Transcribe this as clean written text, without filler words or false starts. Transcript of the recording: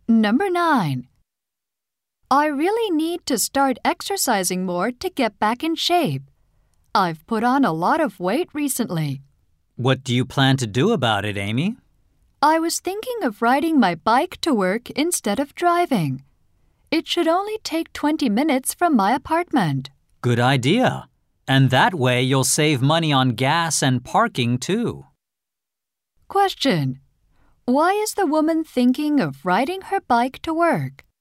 Number 9. I really need to start exercising more to get back in shape. I've put on a lot of weight recently. What do you plan to do about it, Amy? I was thinking of riding my bike to work instead of driving. It should only take 20 minutes from my apartment. Good idea. And that way you'll save money on gas and parking too. Question. Why is the woman thinking of riding her bike to work?